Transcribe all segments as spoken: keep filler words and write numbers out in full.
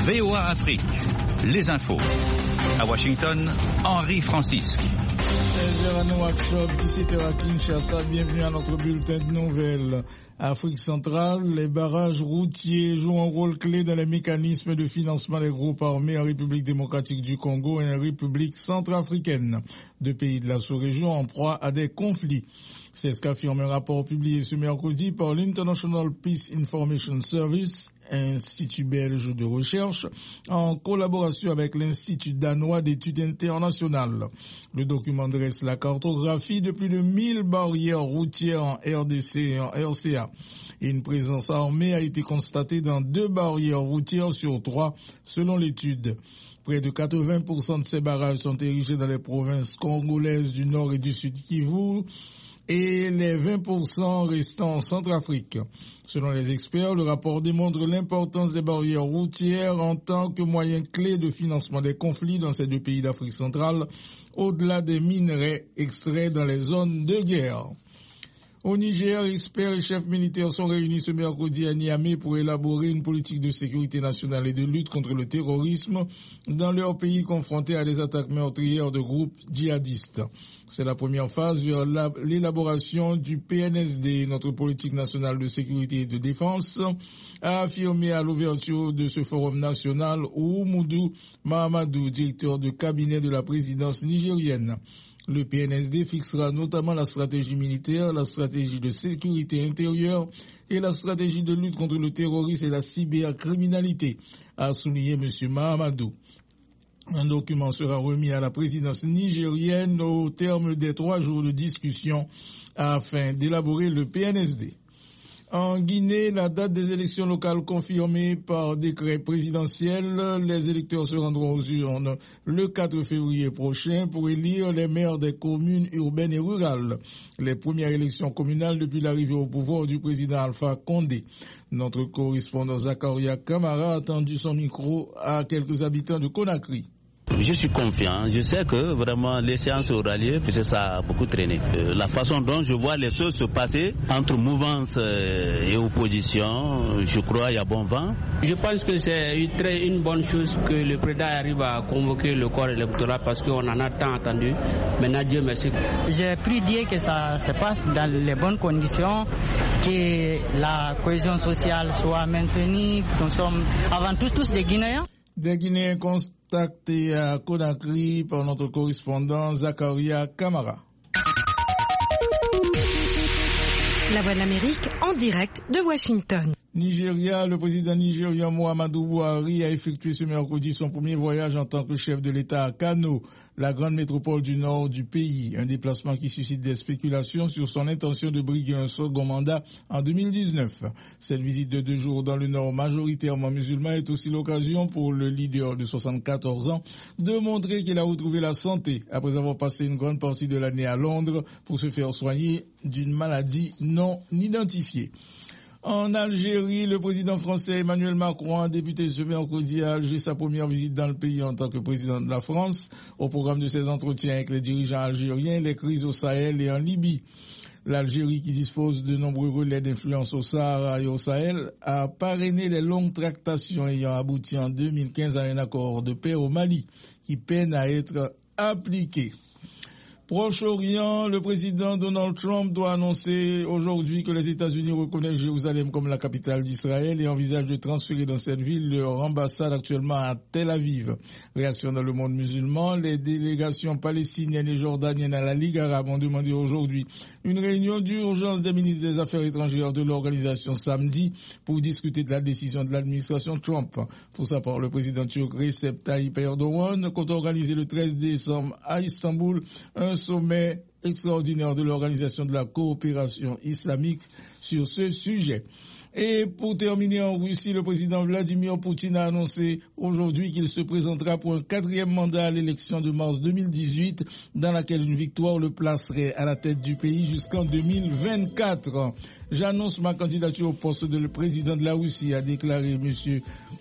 V O A Afrique, les infos. À Washington, Henri Francisque. dix-sept heures à Kinshasa, bienvenue à notre bulletin de nouvelles. Afrique centrale, les barrages routiers jouent un rôle clé dans les mécanismes de financement des groupes armés en République démocratique du Congo et en République centrafricaine. Deux pays de la sous-région en proie à des conflits. C'est ce qu'affirme un rapport publié ce mercredi par l'International Peace Information Service, institut belge de recherche, en collaboration avec l'Institut danois d'études internationales. Le document dresse la cartographie de plus de mille barrières routières en R D C et en R C A. Et une présence armée a été constatée dans deux barrières routières sur trois, selon l'étude. Près de quatre-vingts pour cent de ces barrages sont érigés dans les provinces congolaises du Nord et du Sud Kivu, et les vingt pour cent restants en Centrafrique. Selon les experts, le rapport démontre l'importance des barrières routières en tant que moyen clé de financement des conflits dans ces deux pays d'Afrique centrale, au-delà des minerais extraits dans les zones de guerre. Au Niger, experts et chefs militaires sont réunis ce mercredi à Niamey pour élaborer une politique de sécurité nationale et de lutte contre le terrorisme dans leur pays confronté à des attaques meurtrières de groupes djihadistes. C'est la première phase vers l'élaboration du P N S D, notre politique nationale de sécurité et de défense, a affirmé à l'ouverture de ce forum national Oumoudou Mahamadou, directeur de cabinet de la présidence nigérienne. Le P N S D fixera notamment la stratégie militaire, la stratégie de sécurité intérieure et la stratégie de lutte contre le terrorisme et la cybercriminalité, a souligné M. Mahamadou. Un document sera remis à la présidence nigérienne au terme des trois jours de discussion afin d'élaborer le P N S D. En Guinée, la date des élections locales confirmée par décret présidentiel, les électeurs se rendront aux urnes le quatre février prochain pour élire les maires des communes urbaines et rurales. Les premières élections communales depuis l'arrivée au pouvoir du président Alpha Condé. Notre correspondant Zakaria Kamara a tendu son micro à quelques habitants de Conakry. Je suis confiant, je sais que vraiment les séances aura lieu, puisque ça a beaucoup traîné. Euh, la façon dont je vois les choses se passer entre mouvance euh, et opposition, je crois qu'il y a bon vent. Je pense que c'est une, très, une bonne chose que le président arrive à convoquer le corps électoral parce qu'on en a tant attendu. Maintenant, Dieu merci. J'ai pris Dieu que ça se passe dans les bonnes conditions, que la cohésion sociale soit maintenue, nous sommes avant tout tous des Guinéens. Des Guinéens contactés à Conakry par notre correspondant Zakaria Kamara. La Voix de l'Amérique en direct de Washington. Nigeria, le président nigérian Muhammadu Buhari a effectué ce mercredi son premier voyage en tant que chef de l'État à Kano, la grande métropole du nord du pays. Un déplacement qui suscite des spéculations sur son intention de briguer un second mandat en deux mille dix-neuf. Cette visite de deux jours dans le nord majoritairement musulman est aussi l'occasion pour le leader de soixante-quatorze ans de montrer qu'il a retrouvé la santé après avoir passé une grande partie de l'année à Londres pour se faire soigner d'une maladie non identifiée. En Algérie, le président français Emmanuel Macron a débuté ce mercredi à Alger sa première visite dans le pays en tant que président de la France. Au programme de ses entretiens avec les dirigeants algériens, les crises au Sahel et en Libye. L'Algérie, qui dispose de nombreux relais d'influence au Sahara et au Sahel, a parrainé les longues tractations ayant abouti en deux mille quinze à un accord de paix au Mali, qui peine à être appliqué. Proche-Orient, le président Donald Trump doit annoncer aujourd'hui que les États-Unis reconnaissent Jérusalem comme la capitale d'Israël et envisagent de transférer dans cette ville leur ambassade actuellement à Tel Aviv. Réaction dans le monde musulman, les délégations palestiniennes et jordaniennes à la Ligue arabe ont demandé aujourd'hui une réunion d'urgence des ministres des Affaires étrangères de l'organisation samedi pour discuter de la décision de l'administration Trump. Pour sa part, le président turc Recep Tayyip Erdogan compte organiser le treize décembre à Istanbul un sommet extraordinaire de l'Organisation de la coopération islamique sur ce sujet. Et pour terminer, en Russie, le président Vladimir Poutine a annoncé aujourd'hui qu'il se présentera pour un quatrième mandat à l'élection de mars deux mille dix-huit, dans laquelle une victoire le placerait à la tête du pays jusqu'en deux mille vingt-quatre. J'annonce ma candidature au poste de le président de la Russie, a déclaré M.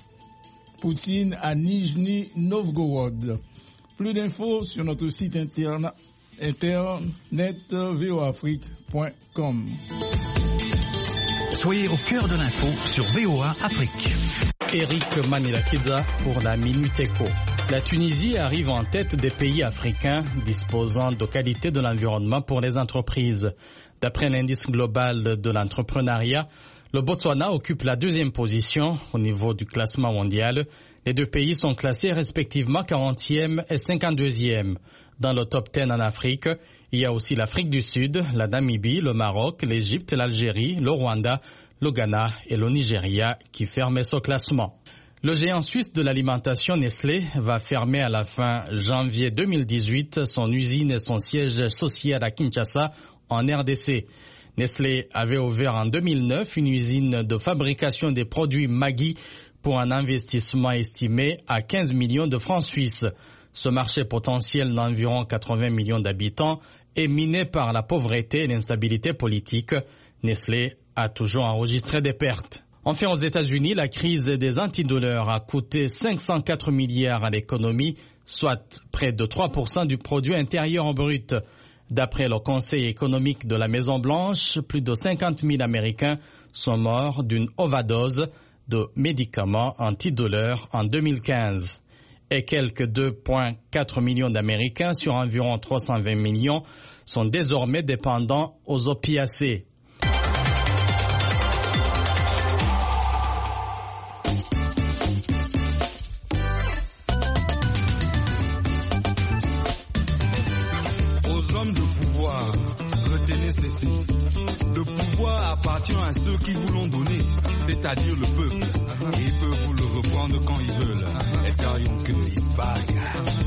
Poutine à Nijni Novgorod. Plus d'infos sur notre site internet internet v o afrique point com. Soyez au cœur de l'info sur V O A Afrique. Eric Manilakiza pour la Minute Éco. La Tunisie arrive en tête des pays africains disposant de qualité de l'environnement pour les entreprises. D'après l'indice global de l'entrepreneuriat, le Botswana occupe la deuxième position au niveau du classement mondial. Les deux pays sont classés respectivement quarantième et cinquante-deuxième. Dans le top dix en Afrique, il y a aussi l'Afrique du Sud, la Namibie, le Maroc, l'Égypte, l'Algérie, le Rwanda, le Ghana et le Nigeria qui ferment ce classement. Le géant suisse de l'alimentation Nestlé va fermer à la fin janvier deux mille dix-huit son usine et son siège social à Kinshasa en R D C. Nestlé avait ouvert en deux mille neuf une usine de fabrication des produits Maggi pour un investissement estimé à quinze millions de francs suisses. Ce marché potentiel d'environ quatre-vingts millions d'habitants est miné par la pauvreté et l'instabilité politique. Nestlé a toujours enregistré des pertes. Enfin, aux États-Unis, la crise des antidouleurs a coûté cinq cent quatre milliards à l'économie, soit près de trois pour cent du produit intérieur brut. D'après le Conseil économique de la Maison-Blanche, plus de cinquante mille Américains sont morts d'une overdose de médicaments antidouleurs en deux mille quinze. Et quelques deux virgule quatre millions d'Américains sur environ trois cent vingt millions sont désormais dépendants aux opiacés. Le pouvoir appartient à ceux qui vous l'ont donné, c'est-à-dire le peuple. Et ils peuvent vous le reprendre quand ils veulent. Et car ils que ils se baguent.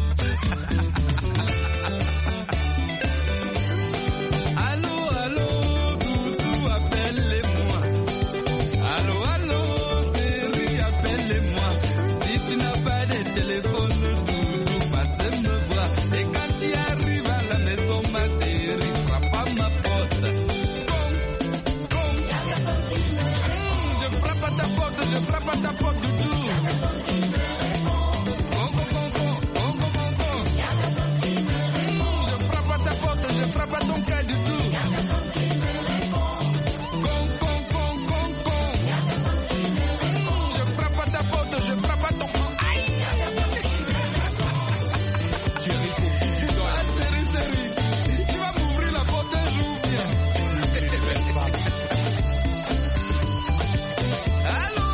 Allô, allô, Doudou, appelle-les-moi. Allô, allô, Série, appelle-les-moi. Si tu n'as pas de téléphone, Doudou, passe me voir. Et quand tu arrives à la maison, ma série, frappe à ma porte. Je frappe à ta porte du tout. Congo, Congo, Congo, Congo. Je frappe à ta porte, je frappe à ton cœur du tout. Congo, Congo, Congo. Je frappe à ta porte, je frappe à ton cœur. Aïe. Chérie, ah, chérie, chérie. Tu vas m'ouvrir la porte un jour, bien. Allô.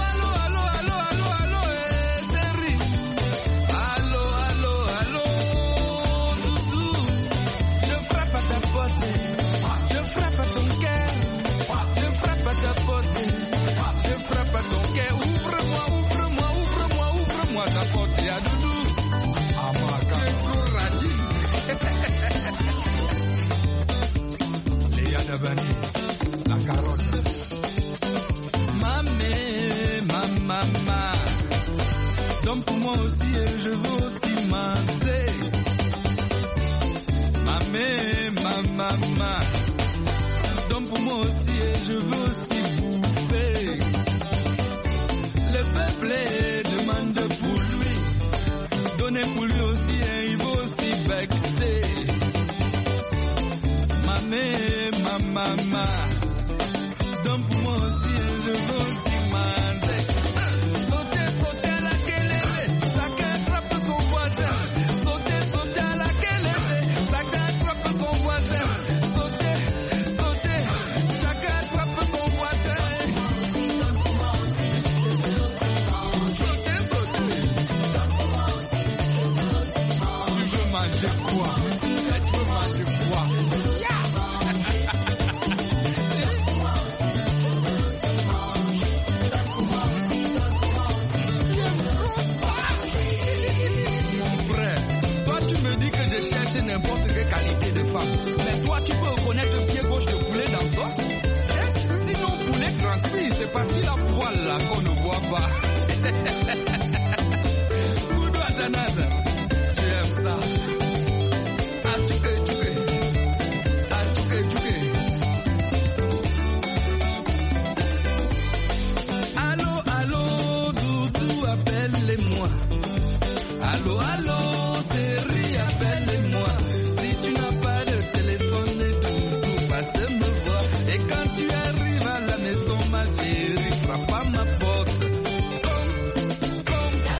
Ouvre-moi, ouvre-moi, ouvre-moi, ouvre-moi ta porte, ya Doudou. Tu es trop radine. Léa Dabani, la carotte. Mamé, ma maman. Donc pour moi aussi, je veux aussi manger. Mamé, ma maman. Donc pour moi aussi, je veux aussi bouffer. Le peuple demande pour lui, donnez pour lui aussi, hein, il veut aussi vexer. Mamé, ma maman, donc pour moi aussi, je veux aussi manger. Sauter, sauter à la kélélé, chacun attrape son voisin. Sauter, sauter à la kélélé, chacun attrape son voisin. Sauter, sauter, chacun attrape son voisin. Manger quoi? Tu veux manger quoi? Mon frère, toi tu me dis que je cherche n'importe quelle qualité de femme. Mais toi tu peux reconnaître le pied gauche de poulet dans sauce? Sinon poulet transpire, c'est parce qu'il a poil là qu'on ne voit pas. Boudou Atanaza, j'aime ça. Allô, allô, Doudou, appelle-les-moi. Allô, allô.